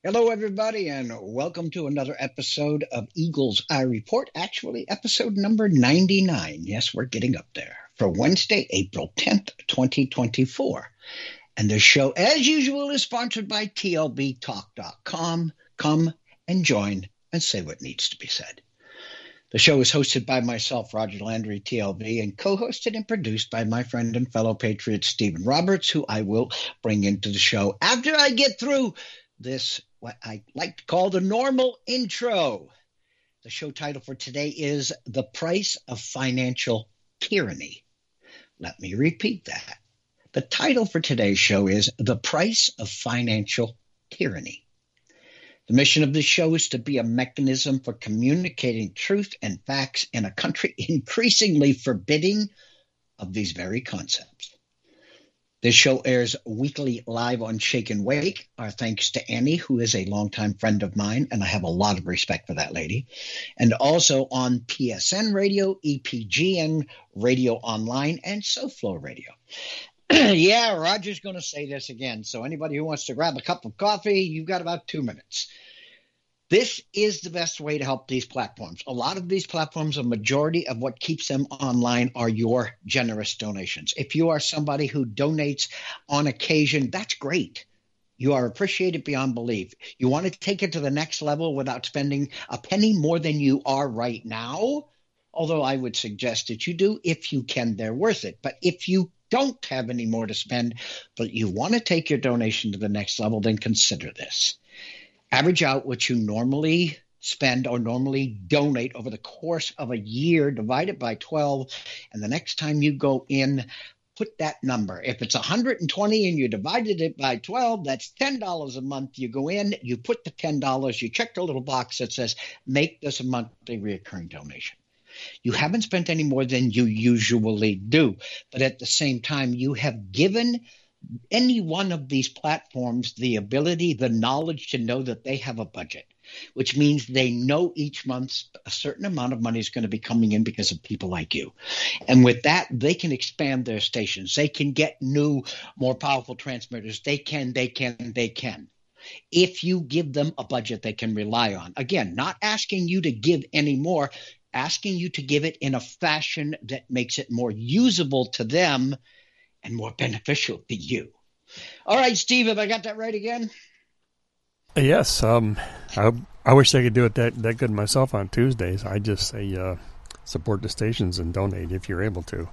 Hello, everybody, and welcome to another episode of Eagles Eye Report. Actually, episode number 99. Yes, we're getting up there for Wednesday, April 10th, 2024. And the show, as usual, is sponsored by TLBTalk.com. Come and join and say what needs to be said. The show is hosted by myself, Roger Landry, TLB, and co-hosted and produced by my friend and fellow patriot, Stephen Roberts, who I will bring into the show after I get through this, what I like to call the normal intro. The show title for today is The Price of Financial Tyranny. Let me repeat that. The title for today's show is The Price of Financial Tyranny. The mission of this show is to be a mechanism for communicating truth and facts in a country increasingly forbidding of these very concepts. This show airs weekly live on Shake and Wake. Our thanks to Annie, who is a longtime friend of mine, and I have a lot of respect for that lady. And also on PSN Radio, EPGN Radio Online, and SoFlo Radio. Yeah, Roger's going to say this again. So anybody who wants to grab a cup of coffee, you've got about 2 minutes. This is the best way to help these platforms. A lot of these platforms, a majority of what keeps them online are your generous donations. If you are somebody who donates on occasion, that's great. You are appreciated beyond belief. You want to take it to the next level without spending a penny more than you are right now, although I would suggest that you do. If you can, they're worth it. But if you don't have any more to spend, but you want to take your donation to the next level, then consider this. Average out what you normally spend or normally donate over the course of a year, divide it by 12, and the next time you go in, put that number. If it's 120 and you divided it by 12, that's $10 a month. You go in, you put the $10, you check the little box that says, make this a monthly recurring donation. You haven't spent any more than you usually do, but at the same time, you have given any one of these platforms the ability, the knowledge to know that they have a budget, which means they know each month a certain amount of money is going to be coming in because of people like you. And with that, they can expand their stations. They can get new, more powerful transmitters. They can. If you give them a budget they can rely on. Again, not asking you to give any more, asking you to give it in a fashion that makes it more usable to them and more beneficial to you. All right, Steve, have I got that right again? Yes. I wish I could do it that good myself on Tuesdays. I just say support the stations and donate if you're able to.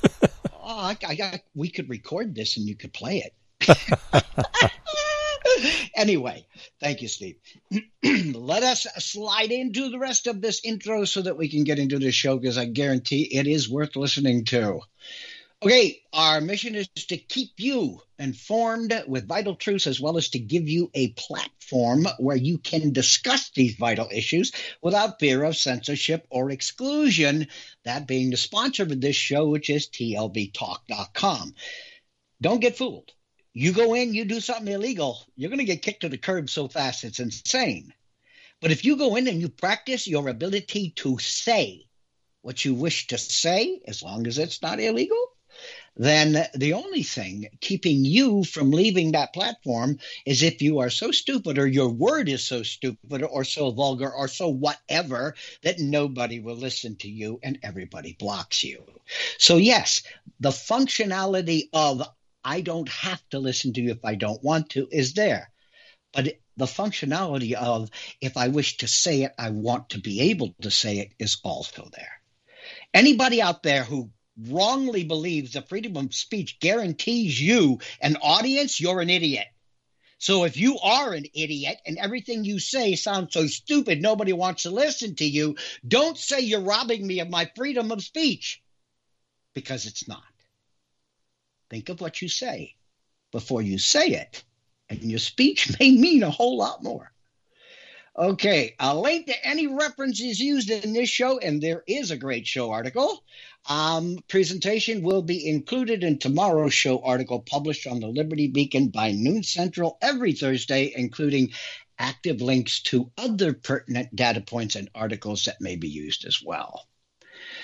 We could record this and you could play it. Anyway, thank you, Steve. Let us slide into the rest of this intro so that we can get into the show, because I guarantee it is worth listening to. Okay, our mission is to keep you informed with vital truths, as well as to give you a platform where you can discuss these vital issues without fear of censorship or exclusion, that being the sponsor of this show, which is TLBTalk.com. Don't get fooled. You go in, you do something illegal, you're going to get kicked to the curb so fast it's insane. But if you go in and you practice your ability to say what you wish to say, as long as it's not illegal, then the only thing keeping you from leaving that platform is if you are so stupid, or your word is so stupid or so vulgar or so whatever that nobody will listen to you and everybody blocks you. So yes, the functionality of I don't have to listen to you if I don't want to is there. But the functionality of if I wish to say it, I want to be able to say it is also there. Anybody out there who wrongly believes the freedom of speech guarantees you an audience, you're an idiot. So if you are an idiot and everything you say sounds so stupid nobody wants to listen to you, don't say you're robbing me of my freedom of speech, because it's not. Think of what you say before you say it, and your speech may mean a whole lot more. Okay, a link to any references used in this show, and there is a great show article. Presentation will be included in tomorrow's show article published on the Liberty Beacon by noon Central every Thursday, including active links to other pertinent data points and articles that may be used as well.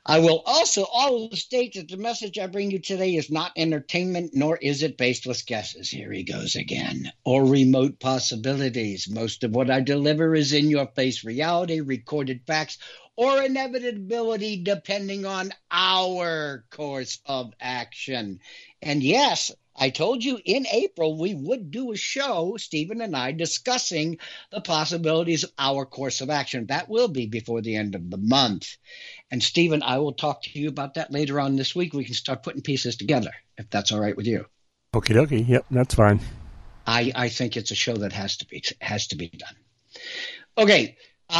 I will also always state that the message I bring you today is not entertainment, nor is it baseless guesses. Here he goes again. Or remote possibilities. Most of what I deliver is in your face reality, recorded facts, or inevitability, depending on our course of action. And yes, I told you in April we would do a show, Stephen and I, discussing the possibilities of our course of action. That will be before the end of the month. And Stephen, I will talk to you about that later on this week. We can start putting pieces together, if that's all right with you. Okie dokie. Yep, that's fine. I think it's a show that has to be done. Okay.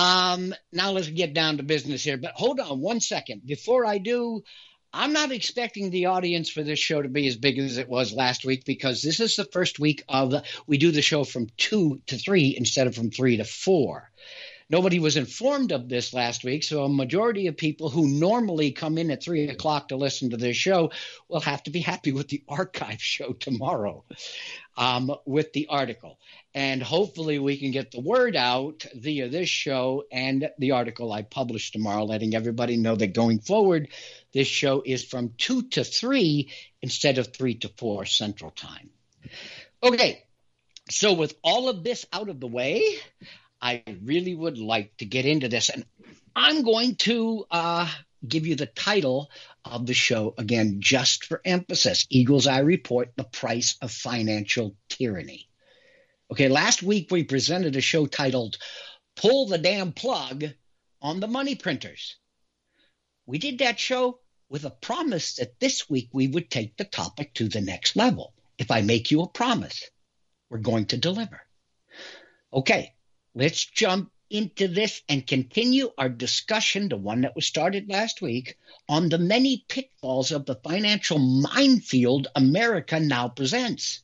Now let's get down to business here. But hold on one second. Before I do, I'm not expecting the audience for this show to be as big as it was last week, because this is the first week we do the show from 2 to 3 instead of from 3 to 4. Nobody was informed of this last week, so a majority of people who normally come in at 3 o'clock to listen to this show will have to be happy with the archive show tomorrow with the article. And hopefully we can get the word out via this show and the article I publish tomorrow, letting everybody know that going forward, this show is from 2 to 3 instead of 3 to 4 Central Time. Okay, so with all of this out of the way, I really would like to get into this. And I'm going to give you the title of the show again, just for emphasis. Eagle's Eye Report, The Price of Financial Tyranny. Okay, last week we presented a show titled Pull the Damn Plug on the Money Printers. We did that show with a promise that this week we would take the topic to the next level. If I make you a promise, we're going to deliver. Okay, let's jump into this and continue our discussion, the one that was started last week, on the many pitfalls of the financial minefield America now presents.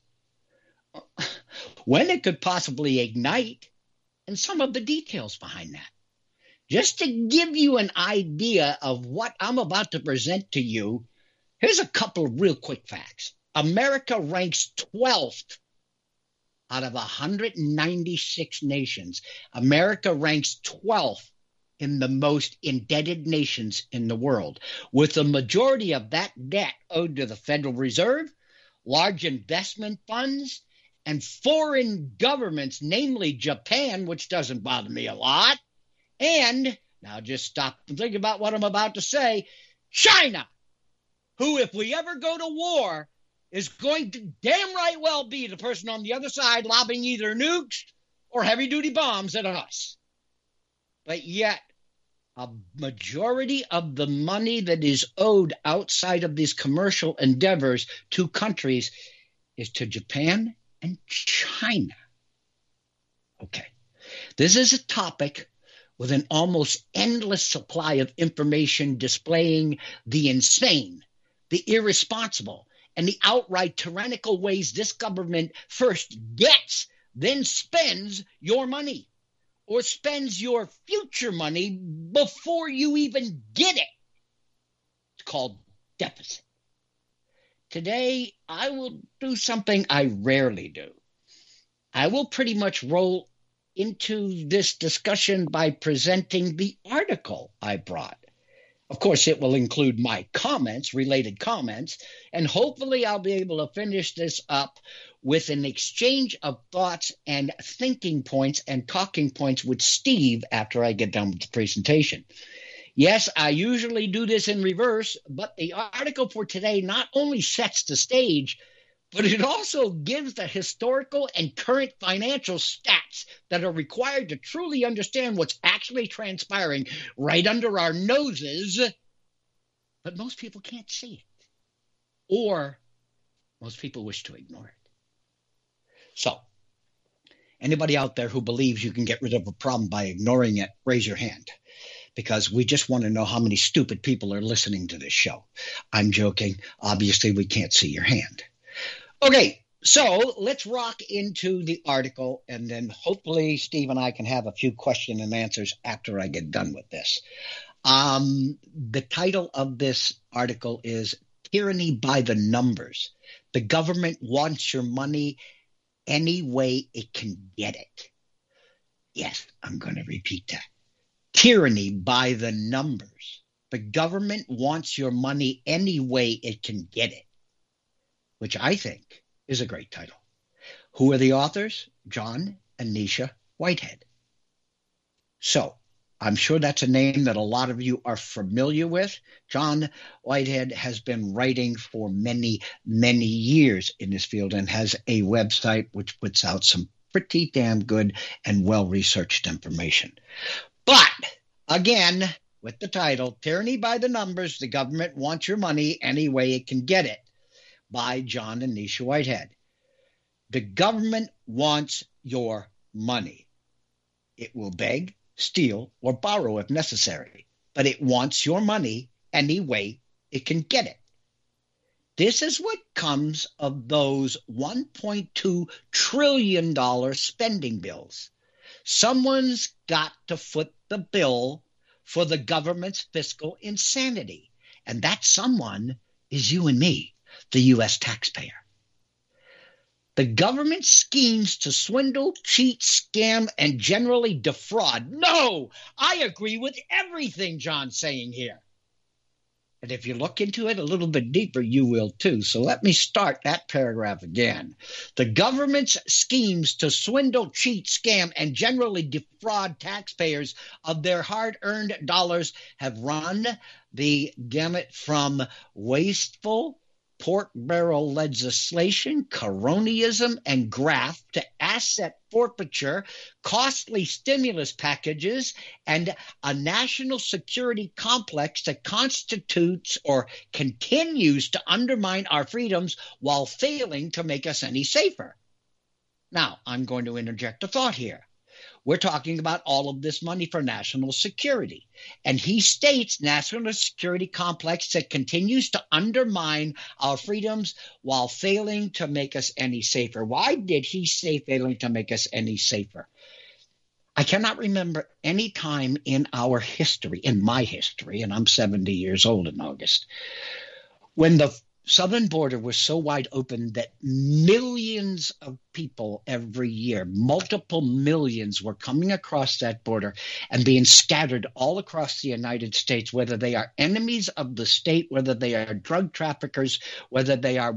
When it could possibly ignite, and some of the details behind that. Just to give you an idea of what I'm about to present to you, here's a couple of real quick facts. America ranks 12th out of 196 nations. America ranks 12th in the most indebted nations in the world, with the majority of that debt owed to the Federal Reserve, large investment funds, and foreign governments, namely Japan, which doesn't bother me a lot, and, now just stop and think about what I'm about to say, China, who, if we ever go to war, is going to damn right well be the person on the other side lobbing either nukes or heavy-duty bombs at us. But yet, a majority of the money that is owed outside of these commercial endeavors to countries is to Japan and China. Okay. This is a topic with an almost endless supply of information displaying the insane, the irresponsible, and the outright tyrannical ways this government first gets, then spends your money, or spends your future money before you even get it. It's called deficit. Today, I will do something I rarely do. I will pretty much roll into this discussion by presenting the article I brought. Of course, it will include my comments, related comments, and hopefully I'll be able to finish this up with an exchange of thoughts and thinking points and talking points with Steve after I get done with the presentation. Yes, I usually do this in reverse, but the article for today not only sets the stage, but it also gives the historical and current financial stats that are required to truly understand what's actually transpiring right under our noses. But most people can't see it, or most people wish to ignore it. So, anybody out there who believes you can get rid of a problem by ignoring it, raise your hand, because we just want to know how many stupid people are listening to this show. I'm joking. Obviously, we can't see your hand. Okay, so let's rock into the article, and then hopefully Steve and I can have a few question and answers after I get done with this. The title of this article is Tyranny by the Numbers. The government wants your money any way it can get it. Yes, I'm going to repeat that. Tyranny by the numbers. The government wants your money any way it can get it, which I think is a great title. Who are the authors? John and Nisha Whitehead. So I'm sure that's a name that a lot of you are familiar with. John Whitehead has been writing for many, many years in this field and has a website which puts out some pretty damn good and well-researched information. But again, with the title, Tyranny by the Numbers, the Government Wants Your Money Any Way It Can Get It, by John and Nisha Whitehead. The government wants your money. It will beg, steal, or borrow if necessary, but it wants your money any way it can get it. This is what comes of those $1.2 trillion spending bills. Someone's got to foot the bill for the government's fiscal insanity, and that someone is you and me, the U.S. taxpayer. The government schemes to swindle, cheat, scam, and generally defraud. No, I agree with everything John's saying here. And if you look into it a little bit deeper, you will too. So let me start that paragraph again. The government's schemes to swindle, cheat, scam, and generally defraud taxpayers of their hard-earned dollars have run the gamut from wasteful pork barrel legislation, cronyism, and graft to asset forfeiture, costly stimulus packages, and a national security complex that constitutes or continues to undermine our freedoms while failing to make us any safer. Now, I'm going to interject a thought here. We're talking about all of this money for national security. And he states national security complex that continues to undermine our freedoms while failing to make us any safer. Why did he say failing to make us any safer? I cannot remember any time in our history, in my history, and I'm 70 years old in August, when the southern border was so wide open that millions of people every year, multiple millions, were coming across that border and being scattered all across the United States, whether they are enemies of the state, whether they are drug traffickers, whether they are.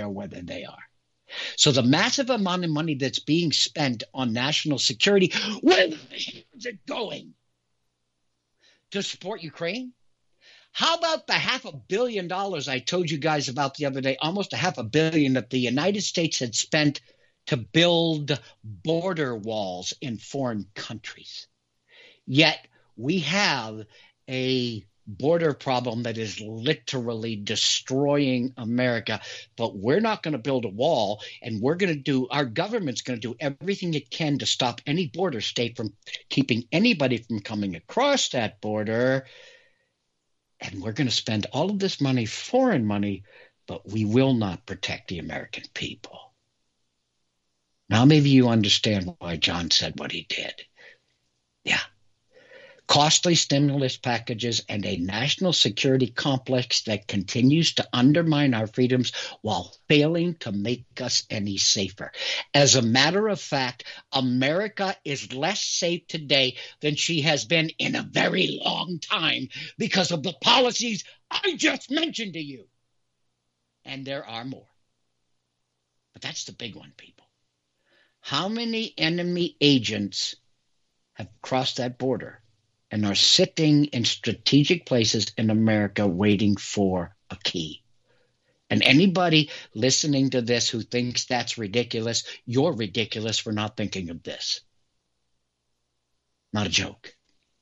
So the massive amount of money that's being spent on national security, where the hell is it going? To support Ukraine? How about the $500 million I told you guys about the other day, almost $500 million that the United States had spent to build border walls in foreign countries? Yet we have a border problem that is literally destroying America, but we're not going to build a wall, and our government's going to do everything it can to stop any border state from keeping anybody from coming across that border. And we're going to spend all of this money, foreign money, but we will not protect the American people. Now, maybe you understand why John said what he did. Yeah. Costly stimulus packages and a national security complex that continues to undermine our freedoms while failing to make us any safer. As a matter of fact, America is less safe today than she has been in a very long time because of the policies I just mentioned to you. And there are more. But that's the big one, people. How many enemy agents have crossed that border and are sitting in strategic places in America waiting for a key? And anybody listening to this who thinks that's ridiculous, you're ridiculous for not thinking of this. Not a joke.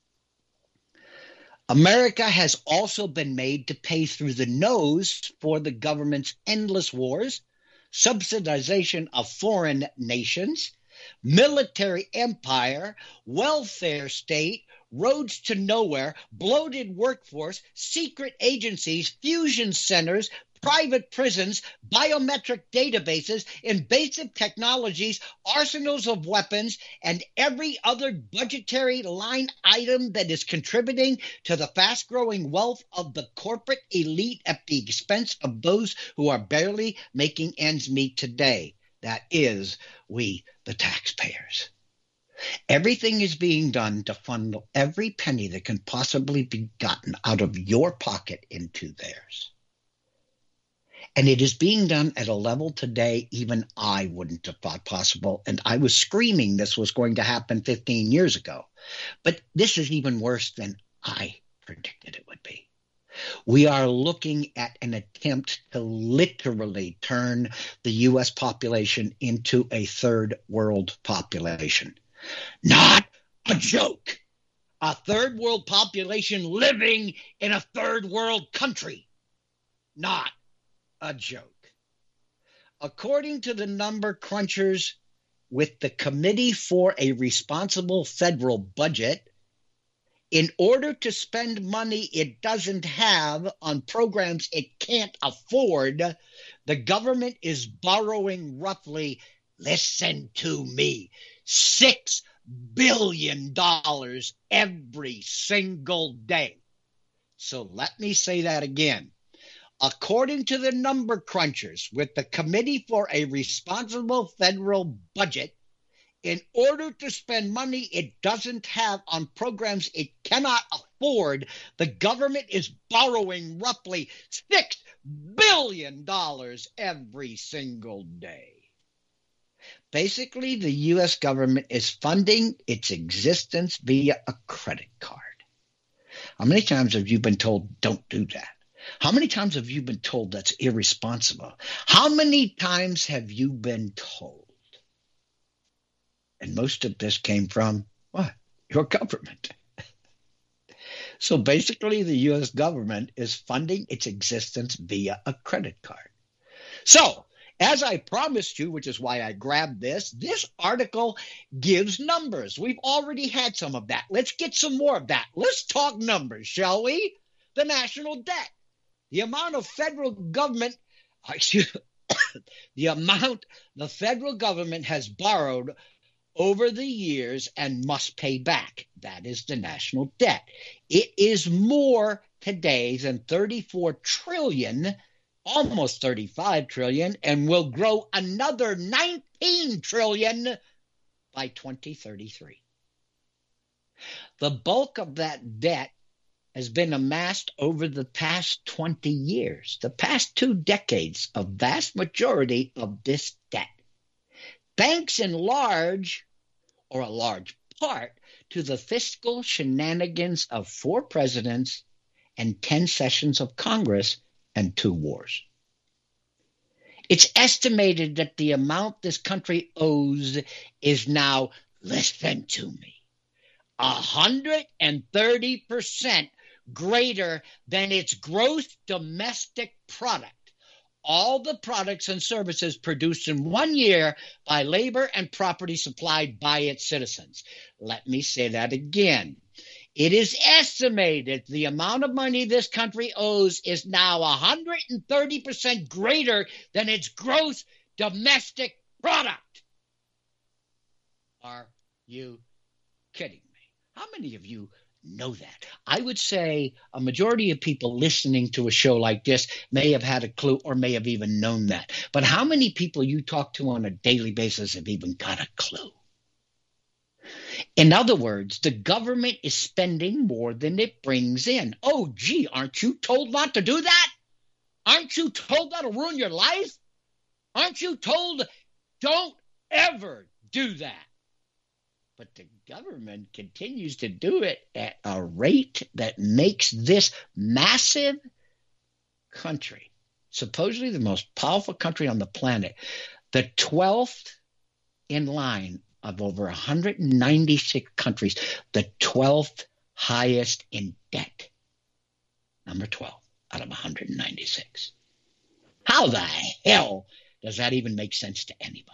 America has also been made to pay through the nose for the government's endless wars, subsidization of foreign nations, military empire, welfare state, roads to nowhere, bloated workforce, secret agencies, fusion centers, private prisons, biometric databases, invasive technologies, arsenals of weapons, and every other budgetary line item that is contributing to the fast-growing wealth of the corporate elite at the expense of those who are barely making ends meet today. That is, we, the taxpayers. Everything is being done to funnel every penny that can possibly be gotten out of your pocket into theirs. And it is being done at a level today even I wouldn't have thought possible. And I was screaming this was going to happen 15 years ago. But this is even worse than I predicted it would be. We are looking at an attempt to literally turn the U.S. population into a third world population. Not a joke. A third world population living in a third world country. Not a joke. According to the number crunchers with the Committee for a Responsible Federal Budget, in order to spend money it doesn't have on programs it can't afford, the government is borrowing roughly, listen to me, $6 billion every single day. So let me say that again. According to the number crunchers with the Committee for a Responsible Federal Budget, in order to spend money it doesn't have on programs it cannot afford, the government is borrowing roughly $6 billion every single day. Basically, the U.S. government is funding its existence via a credit card. How many times have you been told, don't do that? How many times have you been told that's irresponsible? How many times have you been told? And most of this came from what? Your government. So basically, the U.S. government is funding its existence via a credit card. So, as I promised you, which is why I grabbed this article gives numbers. We've already had some of that. Let's get some more of that. Let's talk numbers, shall we? The national debt. The amount of federal government, the amount the federal government has borrowed over the years and must pay back. That is the national debt. It is more today than 34 trillion, almost 35 trillion, and will grow another 19 trillion by 2033. The bulk of that debt has been amassed over the past 20 years, the past 2 decades, a vast majority of this debt. Thanks in large part to the fiscal shenanigans of 4 presidents and 10 sessions of Congress and 2 wars. It's estimated that the amount this country owes is now, listen to me, 130% greater than its gross domestic product. All the products and services produced in 1 year by labor and property supplied by its citizens. Let me say that again. It is estimated the amount of money this country owes is now 130% greater than its gross domestic product. Are you kidding me? How many of you know that? I would say a majority of people listening to a show like this may have had a clue or may have even known that. But how many people you talk to on a daily basis have even got a clue? In other words, the government is spending more than it brings in. Oh, gee, aren't you told not to do that? Aren't you told that'll ruin your life? Aren't you told don't ever do that? But the government continues to do it at a rate that makes this massive country, supposedly the most powerful country on the planet, the 12th in line of over 196 countries, the 12th highest in debt. Number 12 out of 196. How the hell does that even make sense to anybody?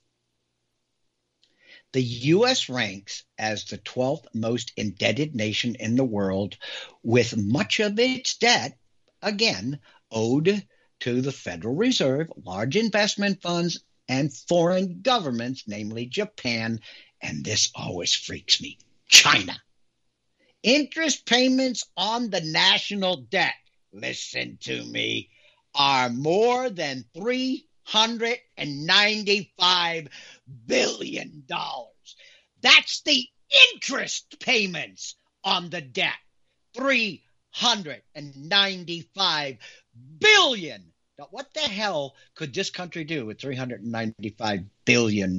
The U.S. ranks as the 12th most indebted nation in the world, with much of its debt, again, owed to the Federal Reserve, large investment funds, and foreign governments, namely Japan, and this always freaks me, China. Interest payments on the national debt, listen to me, are more than $395 billion. That's the interest payments on the debt. $395 billion. Now, what the hell could this country do with $395 billion?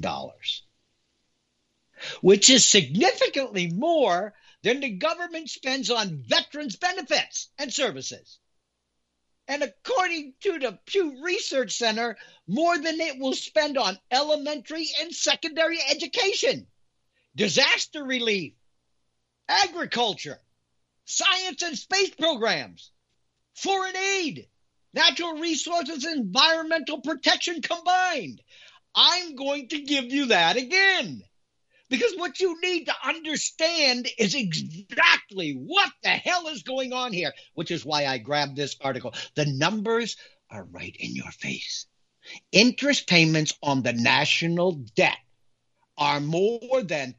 Which is significantly more than the government spends on veterans' benefits and services. And according to the Pew Research Center, more than it will spend on elementary and secondary education, disaster relief, agriculture, science and space programs, foreign aid, natural resources, and environmental protection combined. I'm going to give you that again. Because what you need to understand is exactly what the hell is going on here, which is why I grabbed this article. The numbers are right in your face. Interest payments on the national debt are more than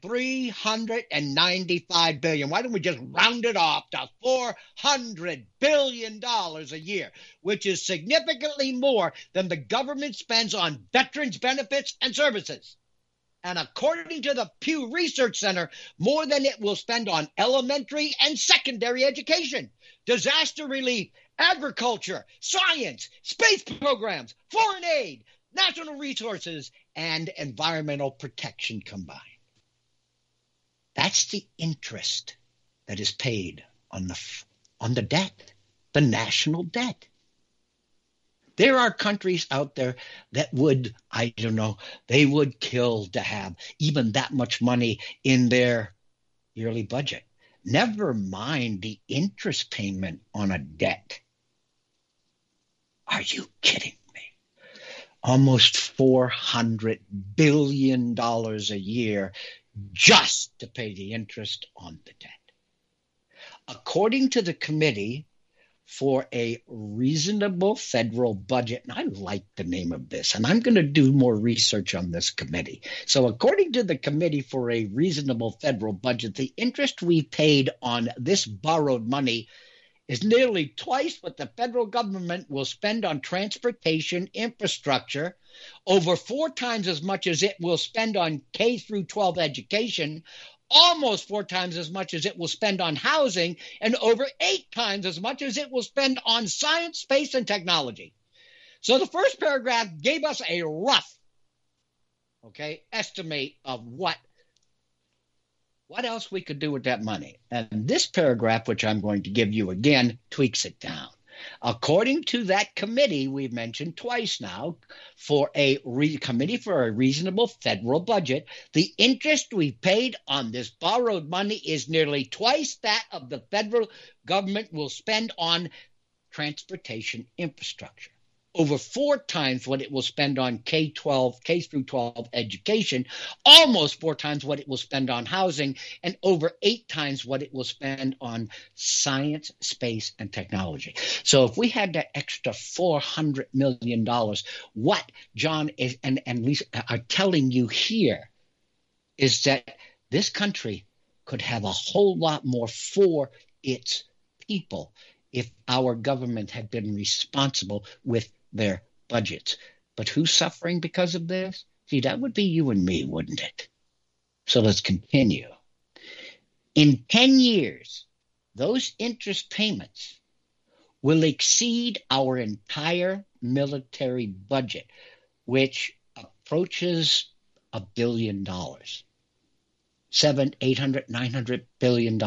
$395 billion. Why don't we just round it off to $400 billion a year, which is significantly more than the government spends on veterans' benefits and services. And according to the Pew Research Center, more than it will spend on elementary and secondary education, disaster relief, agriculture, science, space programs, foreign aid, natural resources, and environmental protection combined. That's the interest that is paid on the debt, the national debt. There are countries out there that would, they would kill to have even that much money in their yearly budget. Never mind the interest payment on a debt. Are you kidding me? Almost $400 billion a year just to pay the interest on the debt. According to the Committee for a Reasonable Federal Budget, and I like the name of this, and I'm going to do more research on this committee. So according to the Committee for a Reasonable Federal Budget, the interest we paid on this borrowed money is nearly twice what the federal government will spend on transportation infrastructure, over 4 times as much as it will spend on K through 12 education, almost 4 times as much as it will spend on housing, and over 8 times as much as it will spend on science, space, and technology. So the first paragraph gave us a rough, estimate of what else we could do with that money. And this paragraph, which I'm going to give you again, tweaks it down. According to that committee we've mentioned twice now, for a Committee for a Reasonable Federal Budget, the interest we paid on this borrowed money is nearly twice that of the federal government will spend on transportation infrastructure. Over 4 times what it will spend on K through 12 education, almost 4 times what it will spend on housing, and over 8 times what it will spend on science, space, and technology. So if we had that extra $400 million, what John and Lisa are telling you here is that this country could have a whole lot more for its people if our government had been responsible with their budgets. But who's suffering because of this? See, that would be you and me, wouldn't it? So let's continue. In 10 years, those interest payments will exceed our entire military budget, which approaches $1 billion. $700, $800, $900 billion.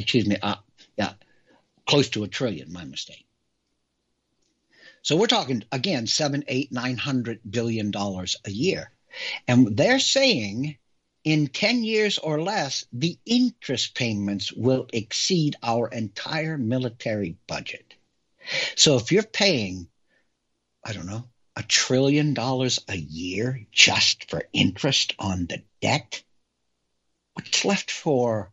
Close to $1 trillion, my mistake. So we're talking, again, $700, $800, $900 billion a year. And they're saying in 10 years or less, the interest payments will exceed our entire military budget. So if you're paying, $1 trillion a year just for interest on the debt, what's left for,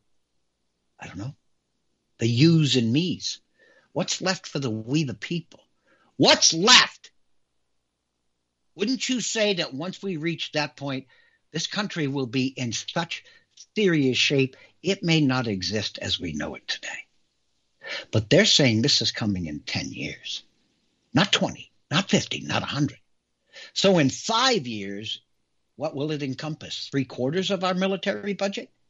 the yous and me's? What's left for the we the people? What's left? Wouldn't you say that once we reach that point, this country will be in such serious shape, it may not exist as we know it today. But they're saying this is coming in 10 years, not 20, not 50, not 100. So in 5 years, what will it encompass? 3/4 of our military budget?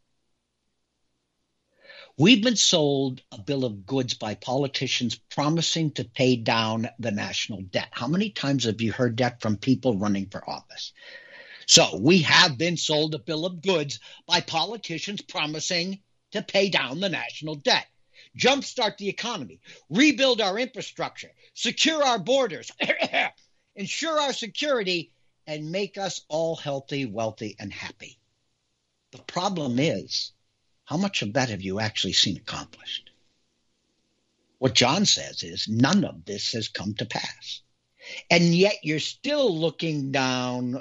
We've been sold a bill of goods by politicians promising to pay down the national debt. How many times have you heard that from people running for office? So we have been sold a bill of goods by politicians promising to pay down the national debt, jumpstart the economy, rebuild our infrastructure, secure our borders, ensure our security, and make us all healthy, wealthy, and happy. The problem is, how much of that have you actually seen accomplished? What John says is none of this has come to pass. And yet you're still looking down,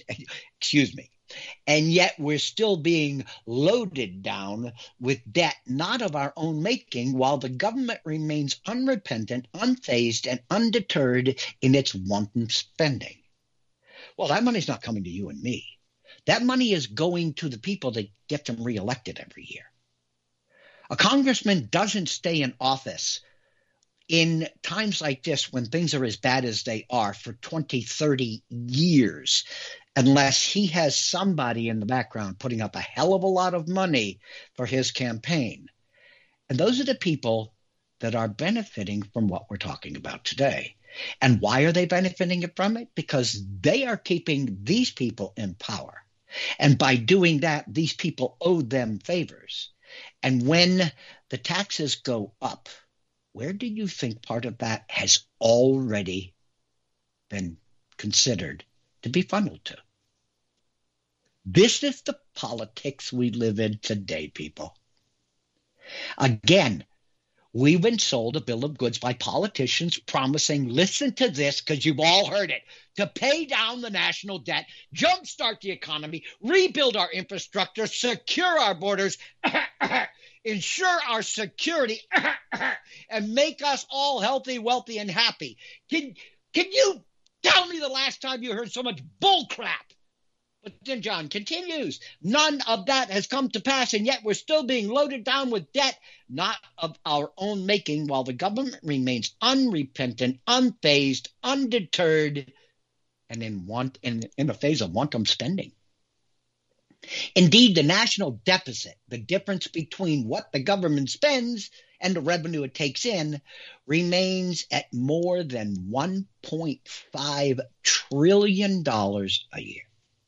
and yet we're still being loaded down with debt not of our own making, while the government remains unrepentant, unfazed, and undeterred in its wanton spending. Well, that money's not coming to you and me. That money is going to the people that get them reelected every year. A congressman doesn't stay in office in times like this when things are as bad as they are for 20, 30 years, unless he has somebody in the background putting up a hell of a lot of money for his campaign. And those are the people that are benefiting from what we're talking about today. And why are they benefiting from it? Because they are keeping these people in power. And by doing that, these people owe them favors. And when the taxes go up, where do you think part of that has already been considered to be funneled to? This is the politics we live in today, people. Again, we've been sold a bill of goods by politicians promising, listen to this because you've all heard it, to pay down the national debt, jumpstart the economy, rebuild our infrastructure, secure our borders, ensure our security, and make us all healthy, wealthy, and happy. Can you tell me the last time you heard so much bull crap? But then John continues, none of that has come to pass, and yet we're still being loaded down with debt, not of our own making, while the government remains unrepentant, unfazed, undeterred, and in a phase of wanton spending. Indeed, the national deficit, the difference between what the government spends and the revenue it takes in, remains at more than $1.5 trillion a year.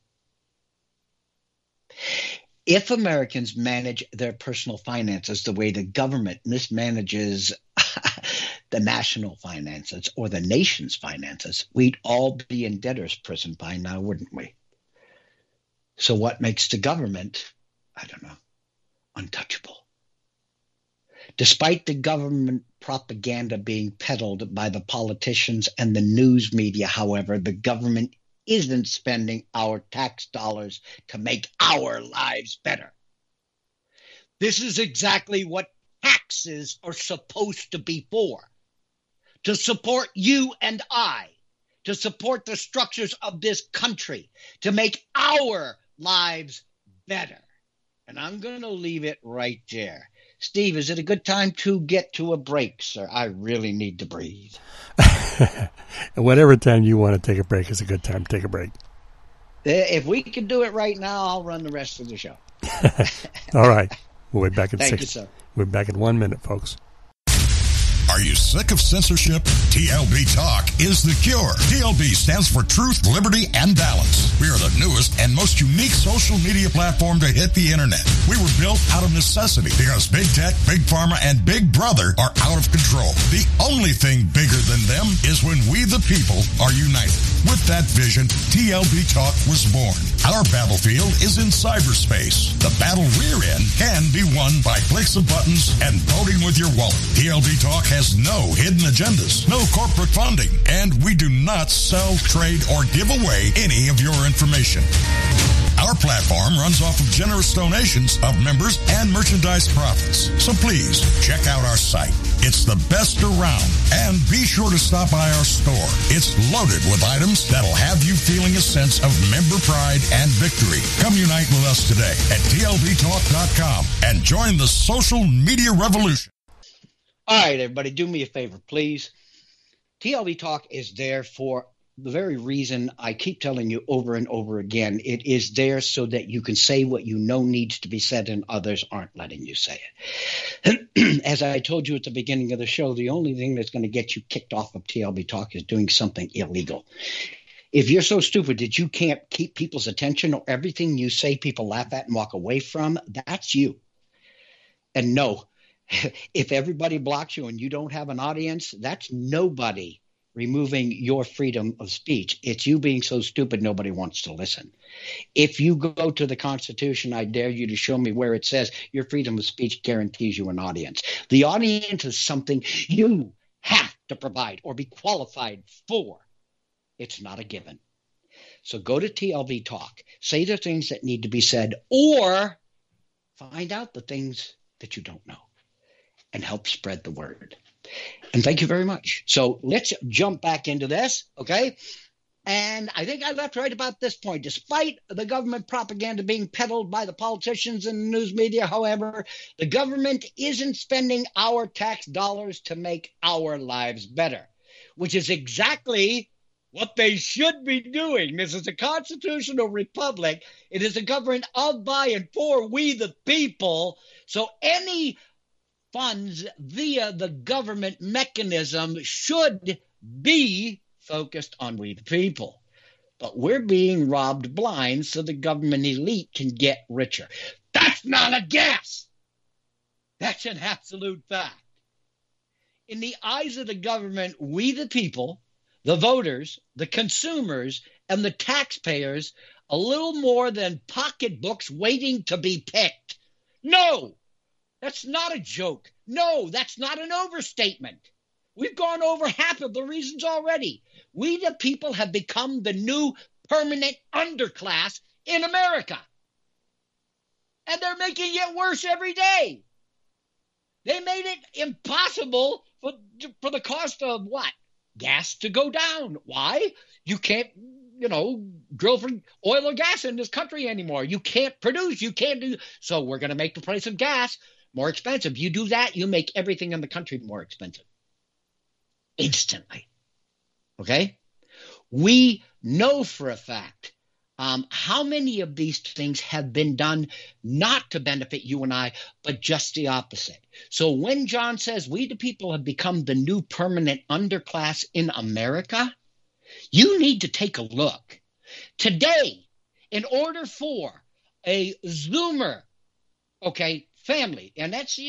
If Americans manage their personal finances the way the government mismanages the national finances or the nation's finances, we'd all be in debtor's prison by now, wouldn't we? So what makes the government, untouchable? Despite the government propaganda being peddled by the politicians and the news media, however, the government isn't spending our tax dollars to make our lives better. This is exactly what taxes are supposed to be for. To support you and I, to support the structures of this country, to make our lives better. And I'm going to leave it right there. Steve, is it a good time to get to a break, sir? I really need to breathe. Whatever time you want to take a break is a good time to take a break. If we can do it right now, I'll run the rest of the show. All right. We'll be back in Thank you, sir. We're back in 1 minute, folks. Are you sick of censorship? TLB Talk is the cure. TLB stands for Truth, Liberty, and Balance. We are the newest and most unique social media platform to hit the internet. We were built out of necessity because Big Tech, Big Pharma, and Big Brother are out of control. The only thing bigger than them is when we the people are united. With that vision, TLB Talk was born. Our battlefield is in cyberspace. The battle we're in can be won by clicks of buttons and voting with your wallet. TLB Talk has no hidden agendas, no corporate funding, and we do not sell, trade, or give away any of your information. Our platform runs off of generous donations of members and merchandise profits. So please check out our site. It's the best around. And be sure to stop by our store. It's loaded with items that'll have you feeling a sense of member pride and victory. Come unite with us today at TLBTalk.com and join the social media revolution. All right, everybody, do me a favor, please. TLB Talk is there for the very reason I keep telling you over and over again, it is there so that you can say what you know needs to be said and others aren't letting you say it. As I told you at the beginning of the show, the only thing that's going to get you kicked off of TLB Talk is doing something illegal. If you're so stupid that you can't keep people's attention or everything you say people laugh at and walk away from, that's you. And no, if everybody blocks you and you don't have an audience, that's nobody removing your freedom of speech. It's you being so stupid nobody wants to listen. If you go to the Constitution, I dare you to show me where it says your freedom of speech guarantees you an audience. The audience is something you have to provide or be qualified for. It's not a given. So go to TLB Talk, say the things that need to be said, or find out the things that you don't know and help spread the word. And thank you very much. So let's jump back into this, okay? And I think I left right about this point. Despite the government propaganda being peddled by the politicians and the news media, however, the government isn't spending our tax dollars to make our lives better, which is exactly what they should be doing. This is a constitutional republic. It is a government of, by, and for we the people. So any funds via the government mechanism should be focused on we the people. But we're being robbed blind so the government elite can get richer. That's not a guess. That's an absolute fact. In the eyes of the government, we the people, the voters, the consumers, and the taxpayers, a little more than pocketbooks waiting to be picked. No, that's not a joke. No, that's not an overstatement. We've gone over half of the reasons already. We the people have become the new permanent underclass in America. And they're making it worse every day. They made it impossible for the cost of what? Gas to go down. Why? You can't, drill for oil or gas in this country anymore. You can't produce. You can't do. So we're going to make the price of gas more expensive. You do that, you make everything in the country more expensive. Instantly. Okay? We know for a fact how many of these things have been done not to benefit you and I, but just the opposite. So when John says we the people have become the new permanent underclass in America, you need to take a look. Today, in order for a Zoomer, family, and that's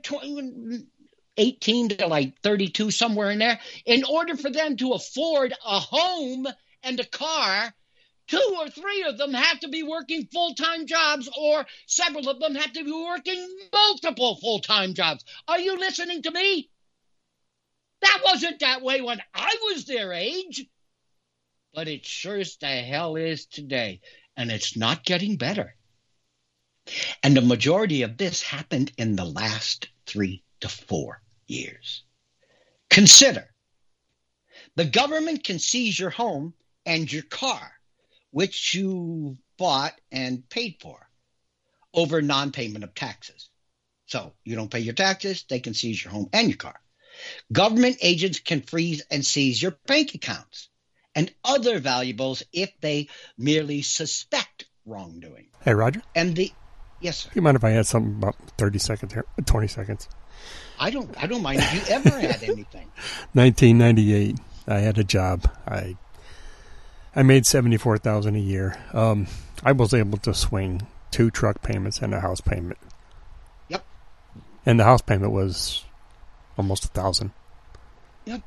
18 to like 32, somewhere in there, in order for them to afford a home and a car, 2 or 3 of them have to be working full-time jobs, or several of them have to be working multiple full-time jobs. Are you listening to me? That wasn't that way when I was their age, but it sure as the hell is today, and it's not getting better. And the majority of this happened in the last 3 to 4 years. Consider, the government can seize your home and your car, which you bought and paid for, over non-payment of taxes. So you don't pay your taxes, they can seize your home and your car. Government agents can freeze and seize your bank accounts and other valuables if they merely suspect wrongdoing. Hey, Roger? Yes, sir. You mind if I had something about 30 seconds here? 20 seconds. I don't mind if you ever had anything. 1998, I had a job. I made $74,000 a year. I was able to swing 2 truck payments and a house payment. Yep. And the house payment was almost $1,000. Yep.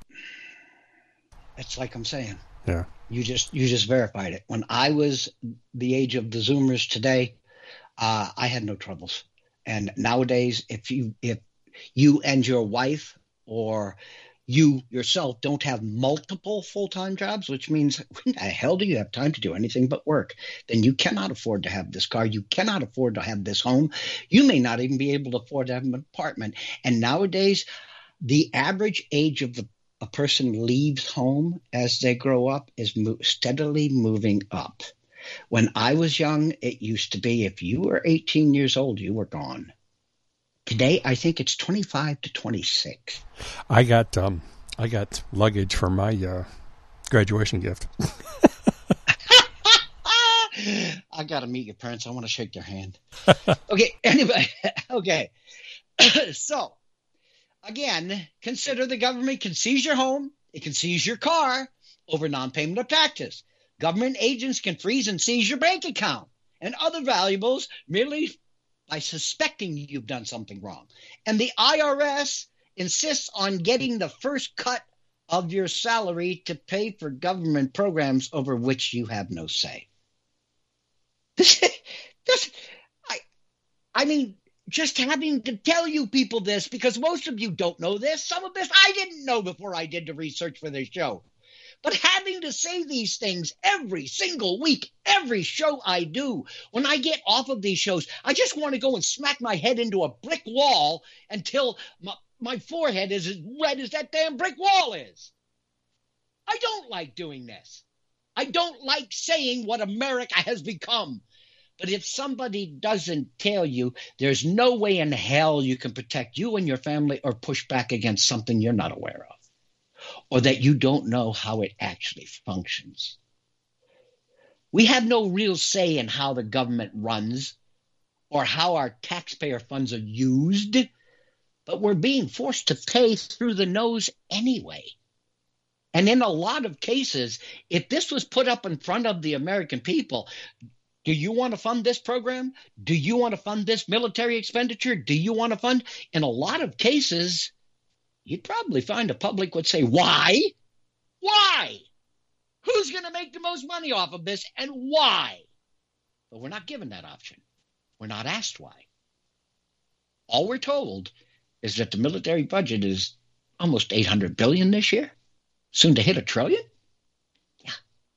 It's like I'm saying. Yeah. You just verified it. When I was the age of the Zoomers today, I had no troubles. And nowadays, if you and your wife or you yourself don't have multiple full-time jobs, which means when the hell do you have time to do anything but work, then you cannot afford to have this car. You cannot afford to have this home. You may not even be able to afford to have an apartment. And nowadays, the average age of a person leaves home as they grow up is steadily moving up. When I was young, it used to be if you were 18 years old, you were gone. Today, I think it's 25 to 26. I got luggage for my Graduation gift. I got to meet your parents. I want to shake their hand. Okay. Anyway. Okay. So, again, consider the government can seize your home. It can seize your car over non-payment of taxes. Government agents can freeze and seize your bank account and other valuables merely by suspecting you've done something wrong. And the IRS insists on getting the first cut of your salary to pay for government programs over which you have no say. I mean, just having to tell you people this, because most of you don't know this. Some of this I didn't know before I did the research for this show. But having to say these things every single week, every show I do, when I get off of these shows, I just want to go and smack my head into a brick wall until my forehead is as red as that damn brick wall is. I don't like doing this. I don't like saying what America has become. But if somebody doesn't tell you, there's no way in hell you can protect you and your family or push back against something you're not aware of, or that you don't know how it actually functions. We have no real say in how the government runs or how our taxpayer funds are used, but we're being forced to pay through the nose anyway. And in a lot of cases, if this was put up in front of the American people, do you want to fund this program? Do you want to fund this military expenditure? Do you want to fund? In a lot of cases, you'd probably find the public would say, why? Why? Who's going to make the most money off of this and why? But we're not given that option. We're not asked why. All we're told is that the military budget is almost $800 billion this year, soon to hit $1 trillion. Yeah.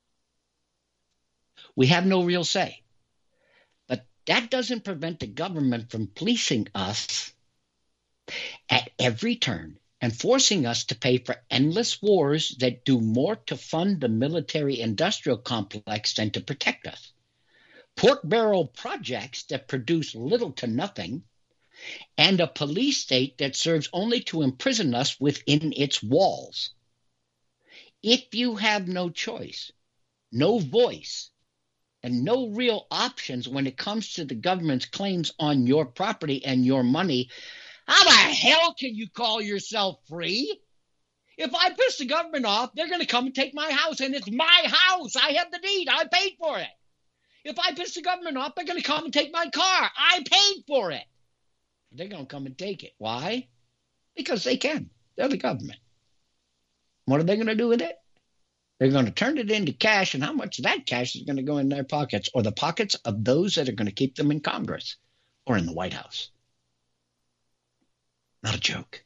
We have no real say. But that doesn't prevent the government from policing us at every turn and forcing us to pay for endless wars that do more to fund the military-industrial complex than to protect us. Pork barrel projects that produce little to nothing, and a police state that serves only to imprison us within its walls. If you have no choice, no voice, and no real options when it comes to the government's claims on your property and your money, how the hell can you call yourself free? If I piss the government off, they're going to come and take my house, and it's my house. I have the deed. I paid for it. If I piss the government off, they're going to come and take my car. I paid for it. They're going to come and take it. Why? Because they can. They're the government. What are they going to do with it? They're going to turn it into cash, and how much of that cash is going to go in their pockets or the pockets of those that are going to keep them in Congress or in the White House? Not a joke.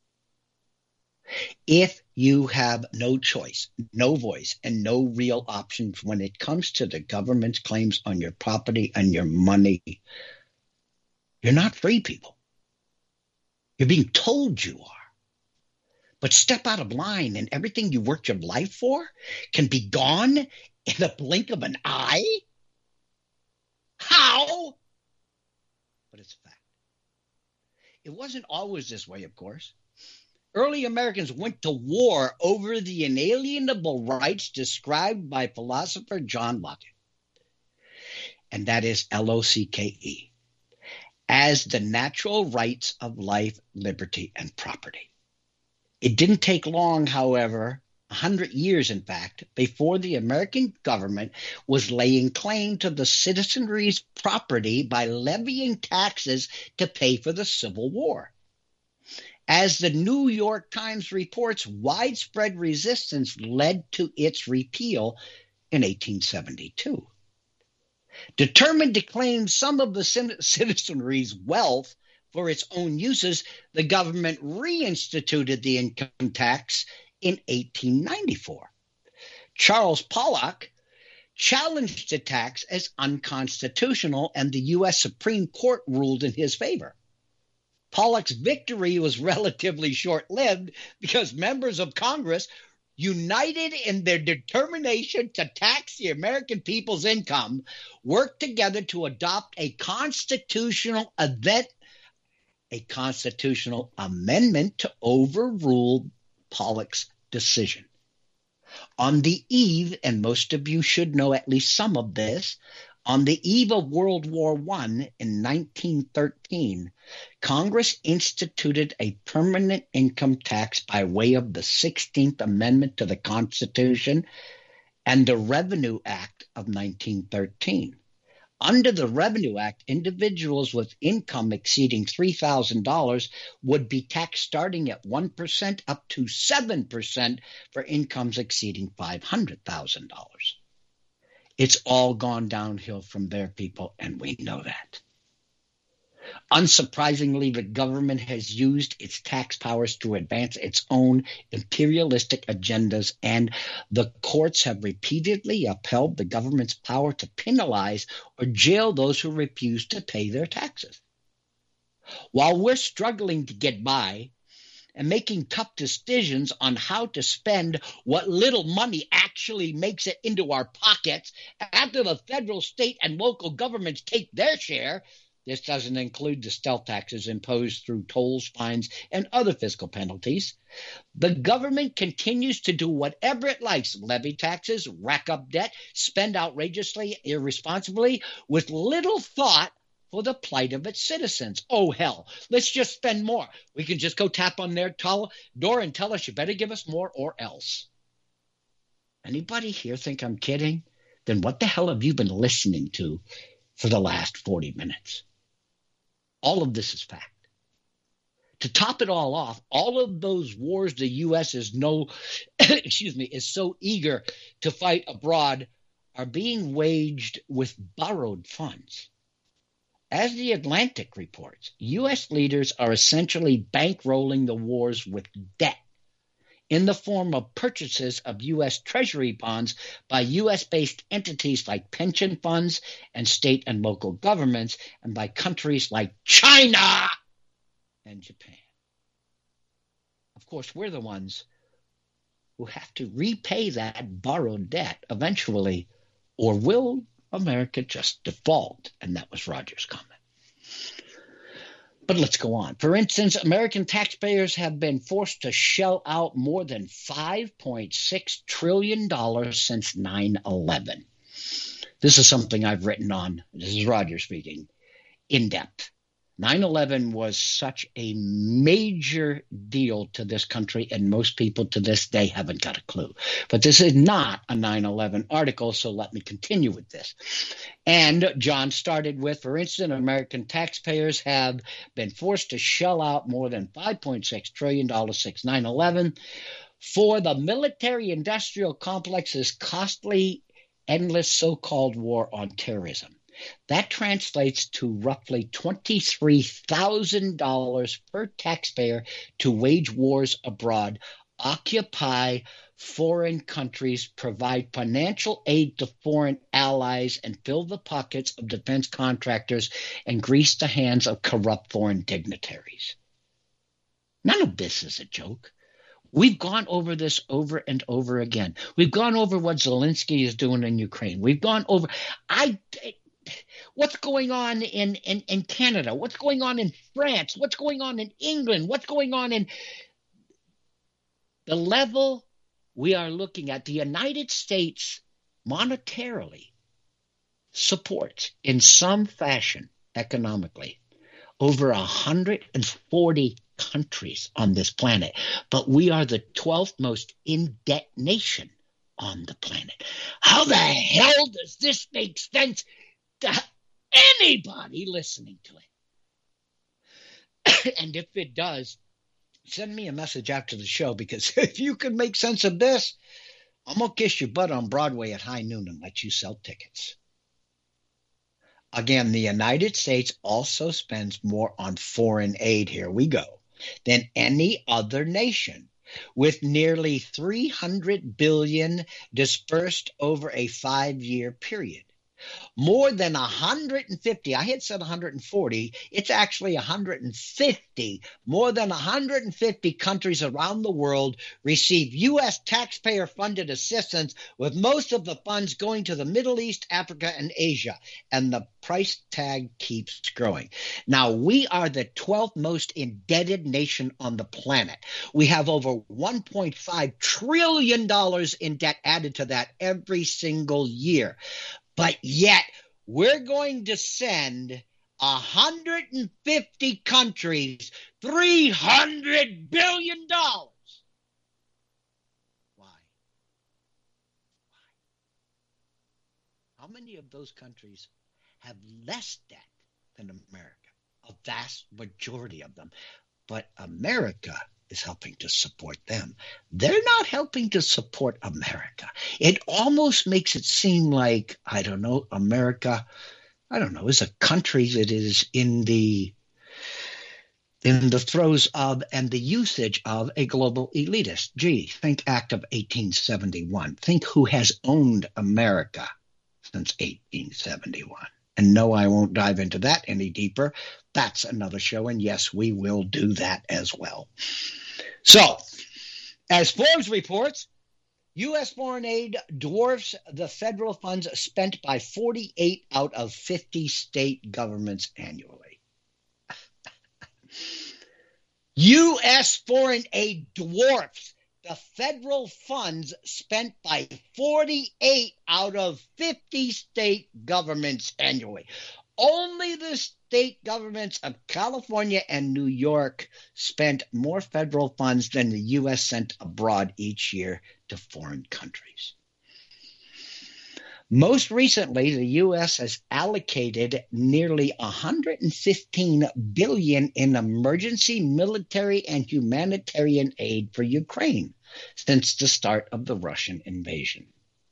If you have no choice, no voice, and no real options when it comes to the government's claims on your property and your money, you're not free, people. You're being told you are. But step out of line and everything you worked your life for can be gone in the blink of an eye? How? But it's a fact. It wasn't always this way, of course. Early Americans went to war over the inalienable rights described by philosopher John Locke, and that is Locke, as the natural rights of life, liberty, and property. It didn't take long, however, 100 years, in fact, before the American government was laying claim to the citizenry's property by levying taxes to pay for the Civil War. As the New York Times reports, widespread resistance led to its repeal in 1872. Determined to claim some of the citizenry's wealth for its own uses, the government reinstituted the income tax in 1894. Charles Pollock challenged the tax as unconstitutional, and the U.S. Supreme Court ruled in his favor. Pollock's victory was relatively short-lived because members of Congress, united in their determination to tax the American people's income, worked together to adopt a constitutional amendment to overrule Pollock's decision. On the eve, and most of you should know at least some of this, on the eve of World War I in 1913, Congress instituted a permanent income tax by way of the 16th Amendment to the Constitution and the Revenue Act of 1913. Under the Revenue Act, individuals with income exceeding $3,000 would be taxed starting at 1% up to 7% for incomes exceeding $500,000. It's all gone downhill from there, people, and we know that. Unsurprisingly, the government has used its tax powers to advance its own imperialistic agendas, and the courts have repeatedly upheld the government's power to penalize or jail those who refuse to pay their taxes. While we're struggling to get by and making tough decisions on how to spend what little money actually makes it into our pockets after the federal, state, and local governments take their share, this doesn't include the stealth taxes imposed through tolls, fines, and other fiscal penalties. The government continues to do whatever it likes, levy taxes, rack up debt, spend outrageously, irresponsibly, with little thought for the plight of its citizens. Oh, hell, let's just spend more. We can just go tap on their door and tell us you better give us more or else. Anybody here think I'm kidding? Then what the hell have you been listening to for the last 40 minutes? All of this is fact. To top it all off, all of those wars the U.S. is so eager to fight abroad are being waged with borrowed funds. As The Atlantic reports, U.S. leaders are essentially bankrolling the wars with debt in the form of purchases of U.S. Treasury bonds by U.S.-based entities like pension funds and state and local governments, and by countries like China and Japan. Of course, we're the ones who have to repay that borrowed debt eventually, or will America just default? And that was Roger's comment. But let's go on. For instance, American taxpayers have been forced to shell out more than $5.6 trillion since 9/11. This is something I've written on. This is Roger speaking, in depth. 9/11 was such a major deal to this country, and most people to this day haven't got a clue. But this is not a 9/11 article, so let me continue with this. And John started with, for instance, American taxpayers have been forced to shell out more than $5.6 trillion since 9/11 for the military-industrial complex's costly, endless so-called war on terrorism. That translates to roughly $23,000 per taxpayer to wage wars abroad, occupy foreign countries, provide financial aid to foreign allies, and fill the pockets of defense contractors and grease the hands of corrupt foreign dignitaries. None of this is a joke. We've gone over this over and over again. We've gone over what Zelensky is doing in Ukraine. We've gone over what's going on in Canada, what's going on in France, what's going on in England, what's going on in the level we are looking at. The United States monetarily supports in some fashion economically over 140 countries on this planet, but we are the 12th most in-debt nation on the planet. How the hell does this make sense to anybody listening to it? And if it does, send me a message after the show, because if you can make sense of this, I'm going to kiss your butt on Broadway at high noon and let you sell tickets. Again, the United States also spends more on foreign aid, here we go, than any other nation, with nearly $300 billion dispersed over a 5-year period. More than 150, I had said 140, it's actually 150. More than 150 countries around the world receive U.S. taxpayer-funded assistance, with most of the funds going to the Middle East, Africa, and Asia. And the price tag keeps growing. Now, we are the 12th most indebted nation on the planet. We have over $1.5 trillion in debt added to that every single year. But yet, we're going to send 150 countries $300 billion. Why? How many of those countries have less debt than America? A vast majority of them. But America is helping to support them. They're not helping to support America. It almost makes it seem like, America, is a country that is in the throes of and the usage of a global elitist. Gee, think Act of 1871. Think who has owned America since 1871. And no, I won't dive into that any deeper. That's another show. And yes, we will do that as well. So, as Forbes reports, U.S. foreign aid dwarfs the federal funds spent by 48 out of 50 state governments annually. U.S. foreign aid dwarfs the federal funds spent by 48 out of 50 state governments annually. Only the state governments of California and New York spent more federal funds than the U.S. sent abroad each year to foreign countries. Most recently, the U.S. has allocated nearly $115 billion in emergency military and humanitarian aid for Ukraine since the start of the Russian invasion.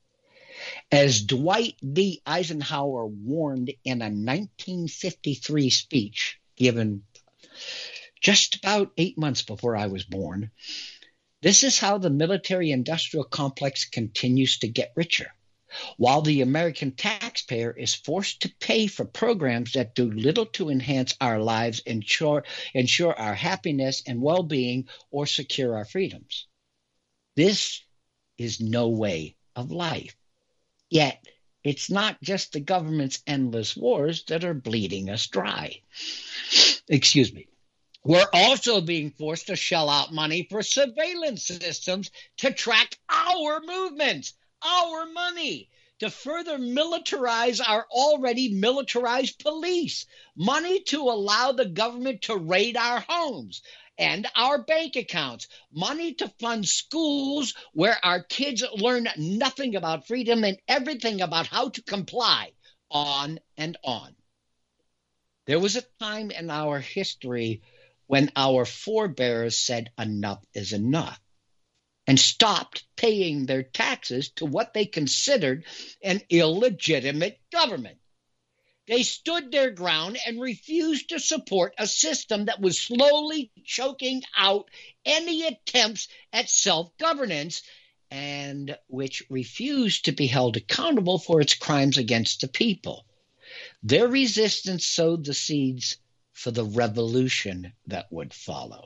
As Dwight D. Eisenhower warned in a 1953 speech given just about 8 months before I was born, this is how the military-industrial complex continues to get richer, while the American taxpayer is forced to pay for programs that do little to enhance our lives, ensure our happiness and well-being, or secure our freedoms. This is no way of life. Yet, it's not just the government's endless wars that are bleeding us dry. Excuse me. We're also being forced to shell out money for surveillance systems to track our movements, our money, to further militarize our already militarized police, money to allow the government to raid our homes and our bank accounts, money to fund schools where our kids learn nothing about freedom and everything about how to comply, on and on. There was a time in our history when our forebears said enough is enough and stopped paying their taxes to what they considered an illegitimate government. They stood their ground and refused to support a system that was slowly choking out any attempts at self-governance and which refused to be held accountable for its crimes against the people. Their resistance sowed the seeds for the revolution that would follow.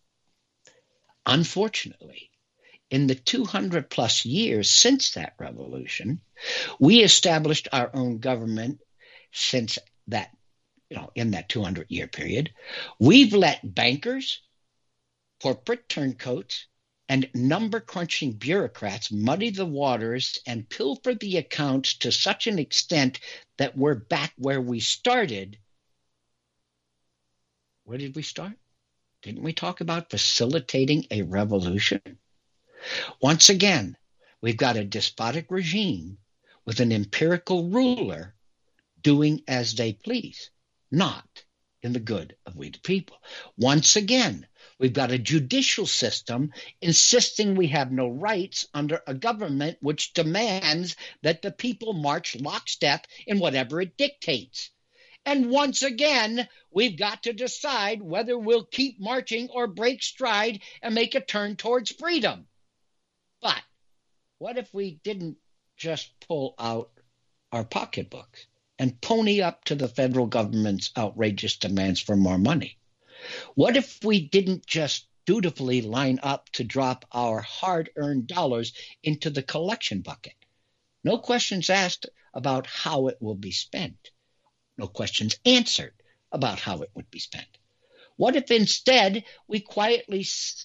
Unfortunately, in the 200 plus years since that revolution, we established our own government. Since that, in that 200-year period, we've let bankers, corporate turncoats, and number-crunching bureaucrats muddy the waters and pilfer the accounts to such an extent that we're back where we started. Where did we start? Didn't we talk about facilitating a revolution? Once again, we've got a despotic regime with an empirical ruler doing as they please, not in the good of we the people. Once again, we've got a judicial system insisting we have no rights under a government which demands that the people march lockstep in whatever it dictates. And once again, we've got to decide whether we'll keep marching or break stride and make a turn towards freedom. But what if we didn't just pull out our pocketbooks and pony up to the federal government's outrageous demands for more money? What if we didn't just dutifully line up to drop our hard-earned dollars into the collection bucket? No questions asked about how it will be spent. No questions answered about how it would be spent. What if instead we quietly,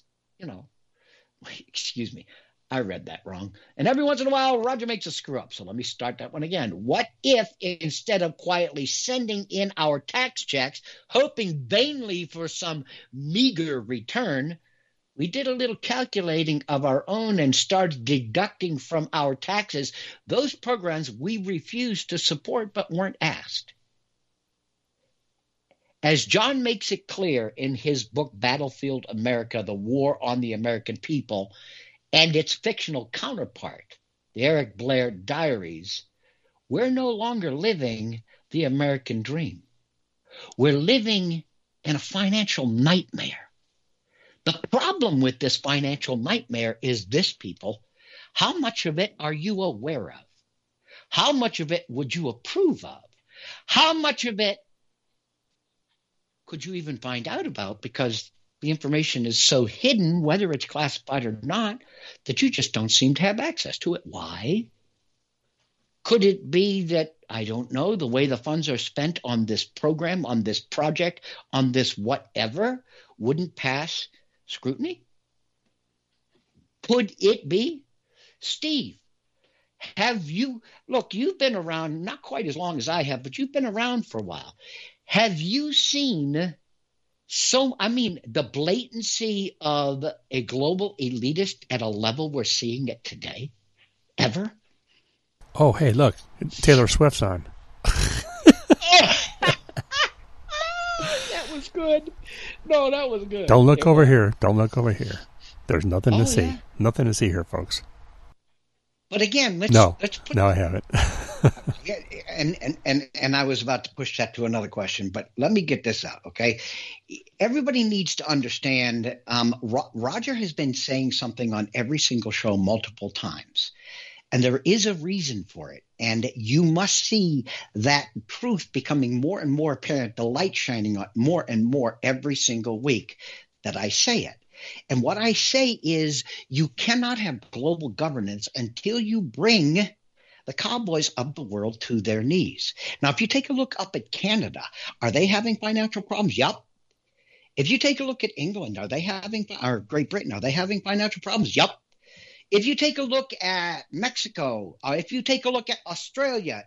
excuse me, I read that wrong. And every once in a while, Roger makes a screw up. So let me start that one again. What if instead of quietly sending in our tax checks, hoping vainly for some meager return, we did a little calculating of our own and started deducting from our taxes those programs we refused to support but weren't asked? As John makes it clear in his book, Battlefield America, The War on the American People, and its fictional counterpart, the Eric Blair Diaries, we're no longer living the American dream. We're living in a financial nightmare. The problem with this financial nightmare is this, people. How much of it are you aware of? How much of it would you approve of? How much of it could you even find out about? Because the information is so hidden, whether it's classified or not, that you just don't seem to have access to it. Why? Could it be that, I don't know, the way the funds are spent on this program, on this project, on this whatever, wouldn't pass scrutiny? Could it be? Steve, you've been around not quite as long as I have, but you've been around for a while. Have you seen the blatancy of a global elitist at a level we're seeing it today? Ever? Oh, hey, look, Taylor Swift's on. That was good. No, that was good. Don't look over here. Don't look over here. There's nothing to see. Yeah. Nothing to see here, folks. But again, let's put. No, I haven't. Yeah, and I was about to push that to another question, but let me get this out, okay? Everybody needs to understand. Roger has been saying something on every single show multiple times, and there is a reason for it. And you must see that truth becoming more and more apparent, the light shining on more and more every single week that I say it. And what I say is you cannot have global governance until you bring the cowboys of the world to their knees. Now, if you take a look up at Canada, are they having financial problems? Yep. If you take a look at England, or Great Britain, are they having financial problems? Yep. If you take a look at Mexico, if you take a look at Australia,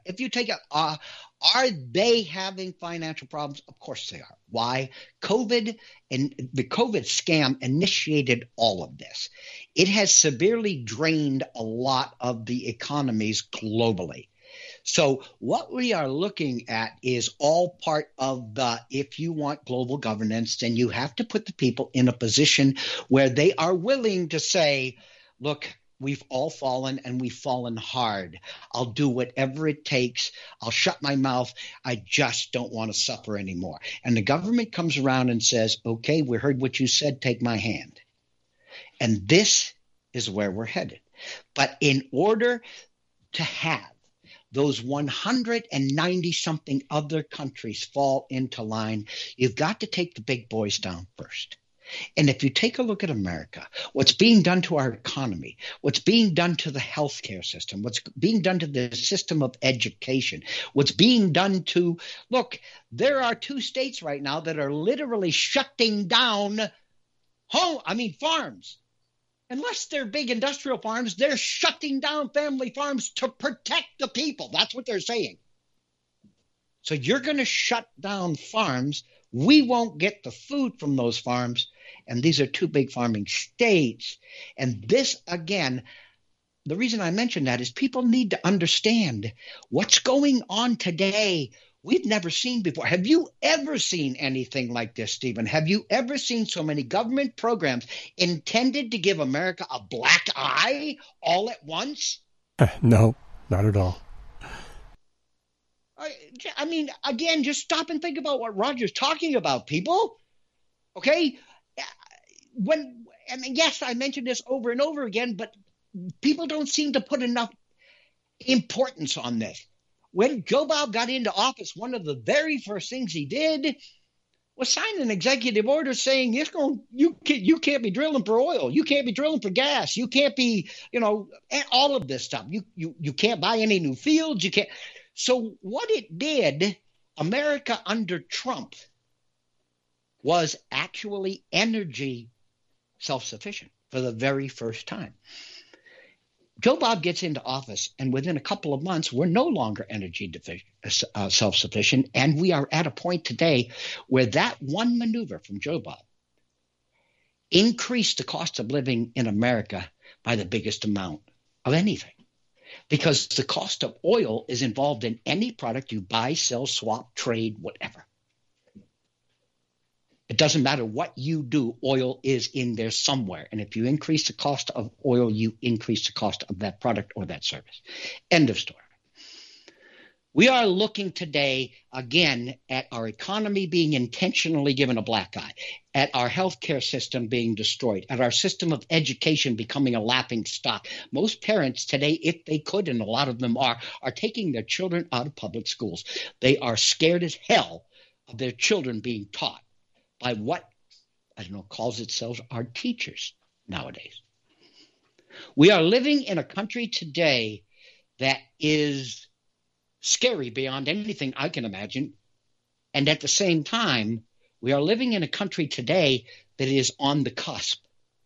are they having financial problems? Of course they are. Why? COVID and the COVID scam initiated all of this. It has severely drained a lot of the economies globally. So what we are looking at is all part of if you want global governance, then you have to put the people in a position where they are willing to say, look, we've all fallen and we've fallen hard. I'll do whatever it takes. I'll shut my mouth. I just don't want to suffer anymore. And the government comes around and says, okay, we heard what you said. Take my hand. And this is where we're headed. But in order to have those 190-something other countries fall into line, you've got to take the big boys down first. And if you take a look at America, what's being done to our economy, what's being done to the healthcare system, what's being done to the system of education, what's being done to – look, there are 2 states right now that are literally shutting down farms. Unless they're big industrial farms, they're shutting down family farms to protect the people. That's what they're saying. So you're going to shut down farms. We won't get the food from those farms. And these are 2 big farming states. And this, again, the reason I mention that is people need to understand what's going on today. We've never seen before. Have you ever seen anything like this, Stephen? Have you ever seen so many government programs intended to give America a black eye all at once? No, not at all. I mean, again, just stop and think about what Roger's talking about, people. Okay? Yes, I mentioned this over and over again, but people don't seem to put enough importance on this. when Joe Bob got into office, one of the very first things he did was sign an executive order saying you can't be drilling for oil, you can't be drilling for gas, you can't be, all of this stuff. You can't buy any new fields, you can't. So what it did, America under Trump was actually energy self-sufficient for the very first time. Joe Bob gets into office, and within a couple of months, we're no longer energy self-sufficient, and we are at a point today where that one maneuver from Joe Bob increased the cost of living in America by the biggest amount of anything, because the cost of oil is involved in any product you buy, sell, swap, trade, whatever. It doesn't matter what you do, oil is in there somewhere. And if you increase the cost of oil, you increase the cost of that product or that service. End of story. We are looking today, again, at our economy being intentionally given a black eye, at our healthcare system being destroyed, at our system of education becoming a laughing stock. Most parents today, if they could, and a lot of them are taking their children out of public schools. They are scared as hell of their children being taught by what, calls itself our teachers nowadays. We are living in a country today that is scary beyond anything I can imagine. And at the same time, we are living in a country today that is on the cusp.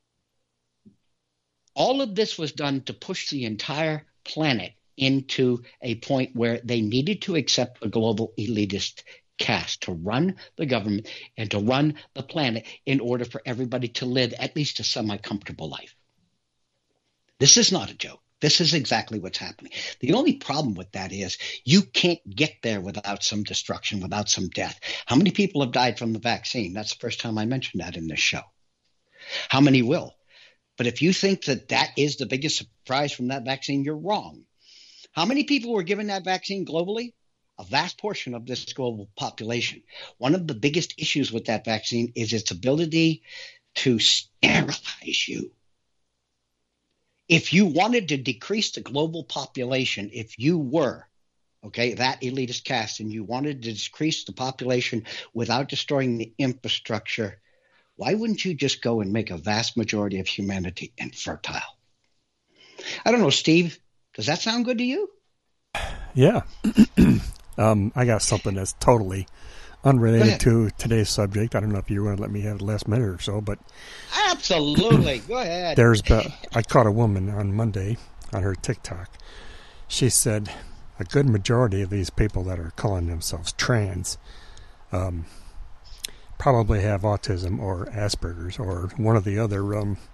All of this was done to push the entire planet into a point where they needed to accept a global elitist caste to run the government and to run the planet in order for everybody to live at least a semi-comfortable life. This is not a joke. This is exactly what's happening. The only problem with that is you can't get there without some destruction, without some death. How many people have died from the vaccine? That's the first time I mentioned that in this show. How many will? But if you think that that is the biggest surprise from that vaccine, you're wrong. How many people were given that vaccine globally? A vast portion of this global population. One of the biggest issues with that vaccine is its ability to sterilize you. If you wanted to decrease the global population, if you were, that elitist caste, and you wanted to decrease the population without destroying the infrastructure, why wouldn't you just go and make a vast majority of humanity infertile? I don't know, Steve, does that sound good to you? Yeah. I got something that's totally unrelated to today's subject. I don't know if you're going to let me have the last minute or so, but absolutely, go ahead. I caught a woman on Monday on her TikTok. She said a good majority of these people that are calling themselves trans probably have autism or Asperger's or one of the other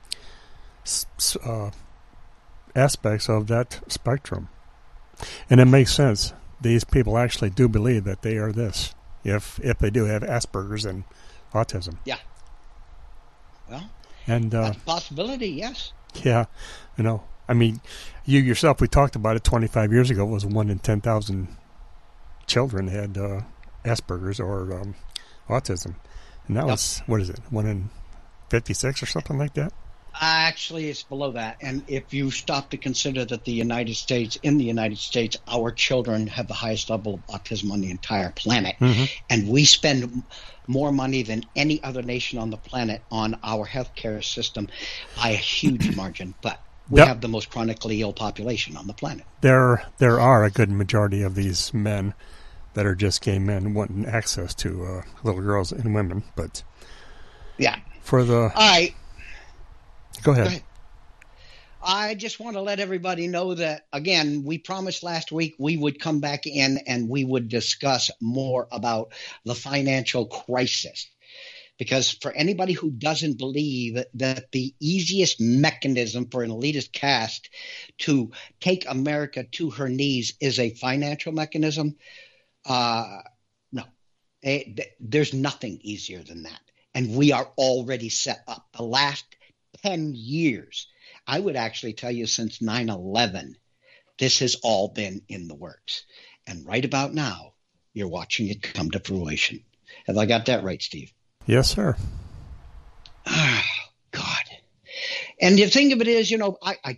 aspects of that spectrum. And it makes sense. These people actually do believe that they are this, if they do have Asperger's and autism. Yeah. Well, and that's a possibility, yes. Yeah. I mean, you yourself, we talked about it 25 years ago, it was 1 in 10,000 children had Asperger's or autism. And now it's, 1 in 56 or something like that? Actually, it's below that. And if you stop to consider that in the United States, our children have the highest level of autism on the entire planet. Mm-hmm. And we spend more money than any other nation on the planet on our healthcare system by a huge margin. But we have the most chronically ill population on the planet. There are a good majority of these men that are just gay men wanting access to little girls and women. But yeah. For the... All right. Go ahead. I just want to let everybody know that, again, we promised last week we would come back in and we would discuss more about the financial crisis. Because for anybody who doesn't believe that the easiest mechanism for an elitist caste to take America to her knees is a financial mechanism, no. There's nothing easier than that. And we are already set up. The last 10 years, I would actually tell you since 9/11, this has all been in the works. And right about now, you're watching it come to fruition. Have I got that right, Steve? Yes, sir. Oh, God. And the thing of it is, I keep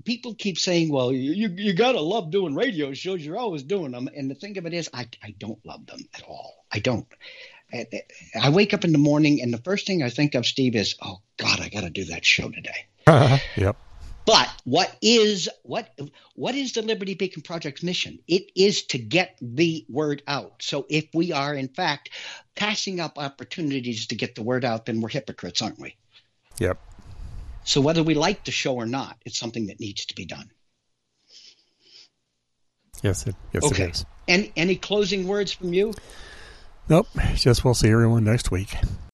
people keep saying, well, you got to love doing radio shows. You're always doing them. And the thing of it is, I don't love them at all. I don't. I wake up in the morning and the first thing I think of, Steve, is, oh, God, I got to do that show today. Yep. But what is the Liberty Beacon Project's mission? It is to get the word out. So if we are, in fact, passing up opportunities to get the word out, then we're hypocrites, aren't we? Yep. So whether we like the show or not, it's something that needs to be done. Yes, it is. And any closing words from you? Nope. Just we'll see everyone next week.